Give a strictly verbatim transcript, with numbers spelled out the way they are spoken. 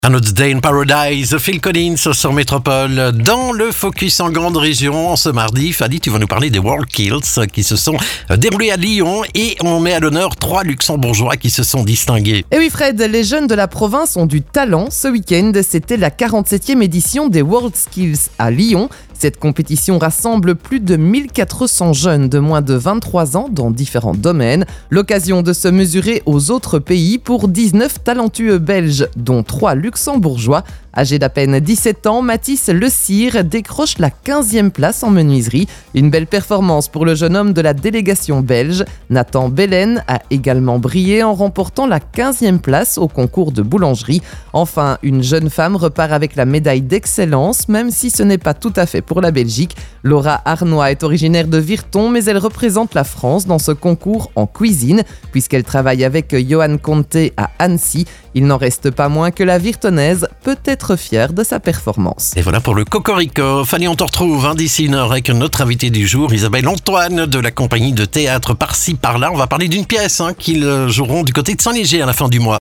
Another Day in Paradise, Phil Collins sur Métropole. Dans le Focus en grande région, ce mardi, Fadi, tu vas nous parler des World Kills qui se sont déroulés à Lyon et on met à l'honneur trois luxembourgeois qui se sont distingués. Et oui Fred, les jeunes de la province ont du talent. Ce week-end, c'était la quarante-septième édition des World Skills à Lyon. Cette compétition rassemble plus de mille quatre cents jeunes de moins de vingt-trois ans dans différents domaines. L'occasion de se mesurer aux autres pays pour dix-neuf talentueux Belges, dont trois luxembourgeois. Âgé d'à peine dix-sept ans, Mathis Le Cire décroche la quinzième place en menuiserie. Une belle performance pour le jeune homme de la délégation belge. Nathan Belen a également brillé en remportant la quinzième place au concours de boulangerie. Enfin, une jeune femme repart avec la médaille d'excellence, même si ce n'est pas tout à fait pour la Belgique. Laura Arnois est originaire de Virton, mais elle représente la France dans ce concours en cuisine, puisqu'elle travaille avec Johan Conté à Annecy. Il n'en reste pas moins que la Virtonnaise peut être fière de sa performance. Et voilà pour le Cocorico. Fanny, on te retrouve hein, d'ici une heure avec notre invité du jour, Isabelle Antoine de la compagnie de théâtre Par-ci Par-là. On va parler d'une pièce hein, qu'ils joueront du côté de Saint-Léger à la fin du mois.